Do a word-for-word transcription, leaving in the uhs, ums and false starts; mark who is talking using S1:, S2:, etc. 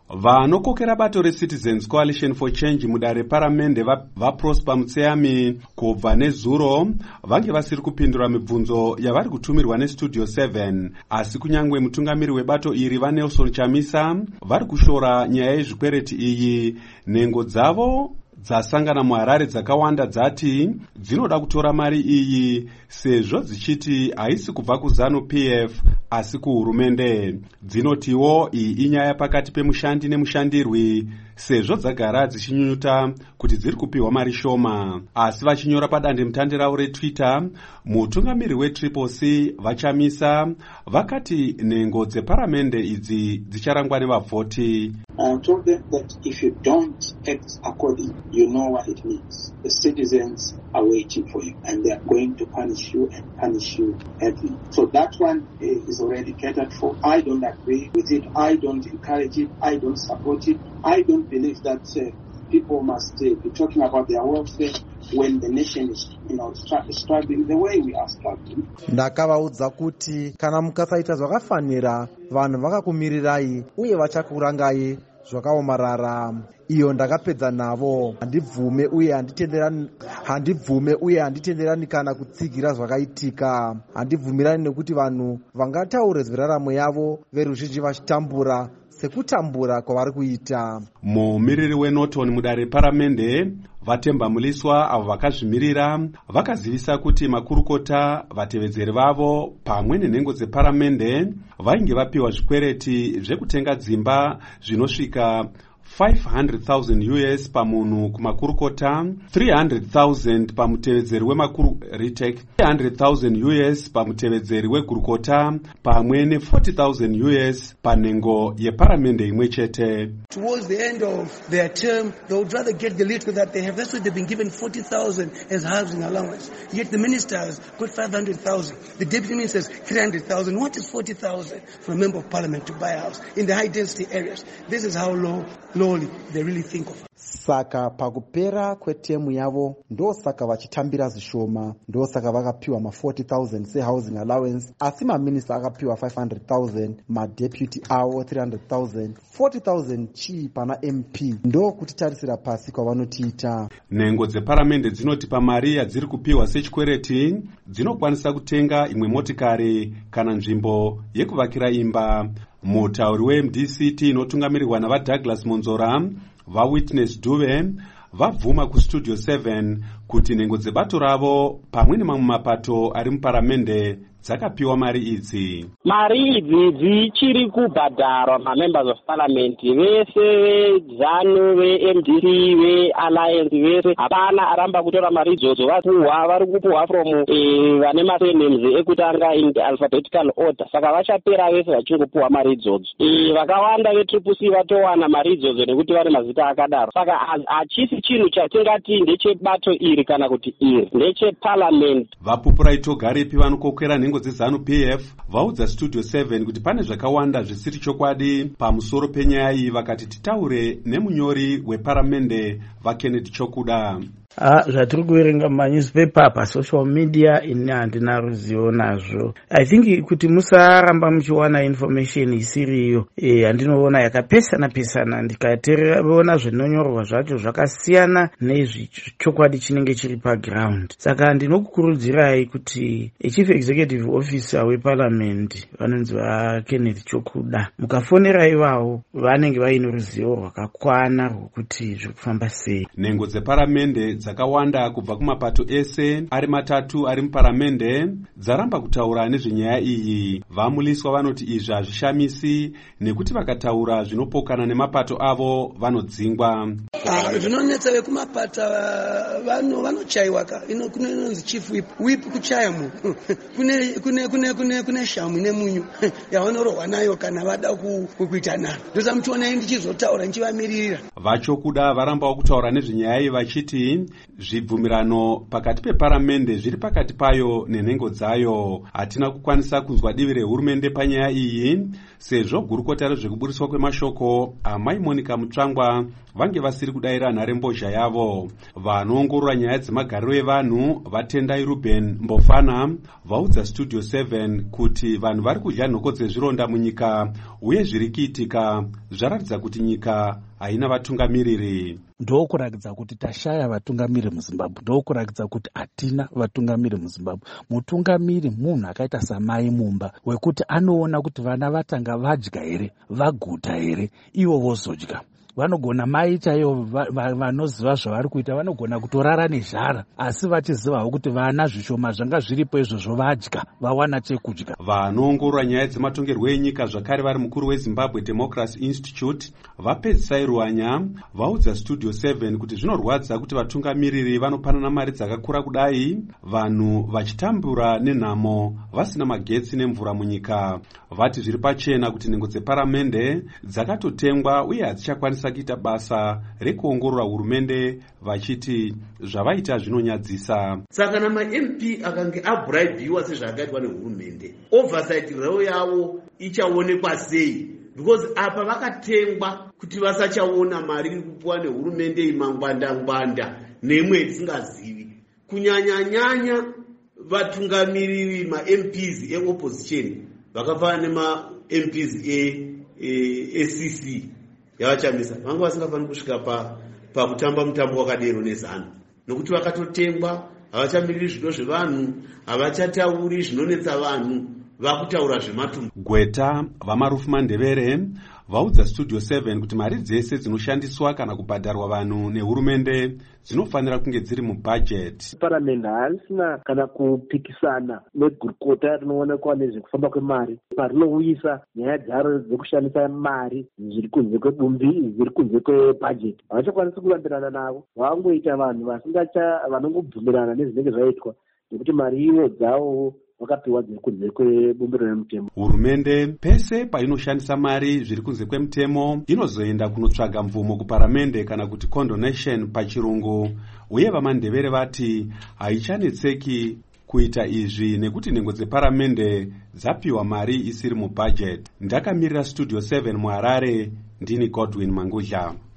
S1: Vanokokera bato reCitizens Coalition for Change mudare paramende vaProsper Mutseyami kubva nezuro vange vasiri kupindura mibvunzo yavari kutumirwa neStudio seven, asi kunyangwe mutungamiri webato iri vaNelson Chamisa vari kushora nyaya yezvikwereti iyi. Nhengo dzavo dzasangana muHarare dzakawanda dzati dzinoda kutora mari iyi sezvo dzichiti haisi kubva kuZanu-P F asi kuhurumende. Dzinotiwo iyi inyaya pakati pemushandi nemushandirwi sezvo dzagara dzichinyunyuta kuti dziri kupiwa mari shoma. Asi vachinyora padandemutande ravo reTwitter, mutungamiri weTriple C vaChamisa vakati nhengo dzeparamende idzi dzicharangwa nevavhoti.
S2: I told them that if you don't act according, you know what it means. The citizens are waiting for you and they are going to punish you and punish you heavily. So that one uh, is already catered for. I don't agree with it. I don't encourage it. I don't support it. I don't believe that uh, people must uh, be talking about their welfare when the nation is, you know, struggling the way we are struggling.
S3: Ndakavaudza kuti kana mukasaita zvakafanira vanhu vakakumirirai uye vachakurangai zvakaomarara. Iyo ndakapedza navo. Handibvume uye handitenderani handibvume uye handitenderani kana kutsigira zvakaitika. Handibvumirani nekuti vanhu vangataure zviraramo yavo veruzhinji vachitambura sekutambura kwavari kuita.
S1: Mumiriri weNorton mudare paramende Vatemba Muliswa avo vakazvimirira vakazivisa kuti makurukota vatevedzeri vavo pamwe nenhengo dzeparamende vainge vapiwa zvikwereti zvekutenga dzimba zvinosvika five hundred thousand U S pamunhu kumakurukota, three hundred thousand pamutevedzeri wemakuru retake, three hundred thousand U S pamutevedzeri wegurukota pamwe ne forty thousand U S panhengo yeparamende imwe chete.
S4: Towards the end of their term, they would rather get the little that they have. That's why they've been given forty thousand as housing allowance. Yet the ministers got five hundred thousand. The deputy ministers three hundred thousand. What is forty thousand for a member of parliament to buy a house in the high density areas? This is how low lowly they really think of.
S3: Saka pakupera kwetemu yavo ndo saka vachitambira zvishoma, ndo saka vakapiwa ma forty thousand se housing allowance, asi maminista akapiwa five hundred thousand, madeputy awo three hundred thousand, forty thousand chi pana M P. Ndo kutitarisira pasi kwavanotiita.
S1: Nhengo dzeparamende dzinoti pamari yadziri kupiwa sechikwereti dzinokwanisa kutenga imwe motikari kana nzvimbo yekuvakira imba. Mutauri weM D C T inotungamirirwa navaDouglas Monzora vaWitness Duve vabvuma kuStudio seven kuti nhengo dzebato ravo pamwe nemamwe mapato ari muparamende dzakapiwa mari idzi.
S5: Mari idzi dzichiri kubhadharwa mamembers of parliament vese veZanu, veM D C, veAlliance vese. Hapana aramba kutora mari idzodzo. Vapuhwa vari kupuhwa from vane masurnames ekutanga in the alphabetical order. Saka vachapera vese vachingopuhwa mari idzodzo. Vakawanda veTriple C vatowana mari idzodzo nekuti vane mazita akadaro. Saka hachisi chinhu chatingati ndechebato iri kana kuti iri ndecheparliament.
S1: Vapupurai Togarepi vanokokera nhengo dzeZanu-P F vaudza Studio seven kuti pane zvakawanda zvisiri chokwadi pamusoro penyaya iyi, vakati titaure nemunyori weparamende vaKennedy Chokuda.
S6: Ah, zvatiri kuverenga mumanyuzipepa pasocial media ini handina ruzivo nazvo. I think kuti musaramba muchiwana information isiriyo. Eh, handinoona yakapesana pesana, ndikateerera zvinonyorwa zvacho zvakasiyana nezvechokwadi chinenge chiri paground. Saka ndinokukurudzirai kuti chief executive officer weparliament vanonzi vaKennedy Chokuda mukafonera ivavo vanenge vaine ruzivo rwakakwana rwokuti zvirikufamba sei.
S1: Nhengo dzeparamende dzakawanda kubva kumapato ese ari matatu ari muparamende dzaramba kutaura nezvenyaya iyi. Vamuliswa vanoti izvi hazvishamisi nekuti vakataura zvinopokana nemapato avo vanodzingwa.
S4: Zvinonetsa vekumapata vano vanochaiwa ka ino kunonzi chief whip whip kuchaya mu kune kune kune kune kune shamu nemunyu yavanorohwa nayo kana vada kukuita naro. Ndoza muchiona ndichizotaura nchivamirira.
S1: Vachokuda varambawo kutaura nezvenyaya iyi vachiti zvibvumirano pakati peparamende zviri pakati payo nenhengo dzayo. Hatina kukwanisa kunzwa divi rehurumende panyaya iyi, sezvo gurukota rezvekuburiswa kwemashoko amai Monica Mutsvangwa vange vasiri kudayira nharembozha yavo. Vanoongorora nyaya dzemagariro evanhu vatendai Ruben Mbofana vaudza Studio seven kuti vanhu vari kudya nhoko dzezvironda munyika uye zviri kuitika zvaratidza kuti nyika haina vatungamiriri.
S7: Ndokurakidza kuti tashaya vatungamiri muZimbabwe, ndokurakidza kuti hatina vatungamiri muZimbabwe. Mutungamiri munhu akaita samai mumba wekuti anoona kuti vana vatanga vadya here, vaguta here, ivo vozodya. Vanogona mai chaivo vanoziva zvavari kuita vanogona kutorara nezhara, asi vachizivawo kuti vana zvishoma zvanga zviripo izvozvo vadya, vawana chekudya.
S1: Vanoongorora nyaya dzematongerwo enyika zvakare vari mukuru weZimbabwe Democracy Institute vapedzisai Ruanya vaudza Studio seven kuti zvinorwadza kuti vatungamiriri vanopanana mari dzakakura kudai, vanhu vachitambura nenhamo vasina magetsi nemvura munyika. Vati zviri pachena kuti nhengo dzeparamende dzakatotengwa uye hadzichakwanisa kuita basa rekuongorora hurumende, vachiti zvavaita zvinonyadzisa.
S8: Saka nama M P akange abraibiwa sezvakaitwa nehurumende, oversight rao yavo ichaonekwa sei? Because apa vakatengwa kuti vasachaona mari iri kupuwa nehurumende imangwanda ngwanda nemwe tisingazivi. Kunyanya nyanya vatungamiriri ma M Ps e-opposition vakafanana nema M Ps e C C yavachamisa vangu vasingafaniri kusvika pa pakutamba mutambo wakadero nezano, nokuti vakatotengwa, havachamiriri zvido zvevanhu, havachatauri zvinonetsa vanhu, vakutaura zvematumbu.
S1: Gweta vamarufu Mandevere vaudza Studio seven kuti mari dzese dzinoshandiswa kana kubhadharwa vanhu nehurumende dzinofanira kunge dziri mubhajeti.
S5: Paramende harisina kana kupikisana negurukota rinoonekwa nezvekufamba kwemari parinouyisa nyaya dzaro dzekushandisa mari zviri kunze kwebumbi, zviri kunze kwebhajeti. Havachakwanisi kurambirirana navo, vangoita vanhu vasingacha vanongobvumirana nezvinenge zvaitwa nekuti mari ivo dzavo vakapiwa dziri kunze kwebumbiro remutemo.
S1: Hurumende pese painoshandisa mari zviri kunze kwemutemo inozoenda kunotsvaga mvumo kuparamende kana kuti condonation pachirungu, uye vaMandevere vati haichanetseki kuita izvi nekuti nhengo dzeparamende dzapiwa mari isiri mubhajeti. Ndakamirira Studio seven muHarare, ndini Godwin Mangudla.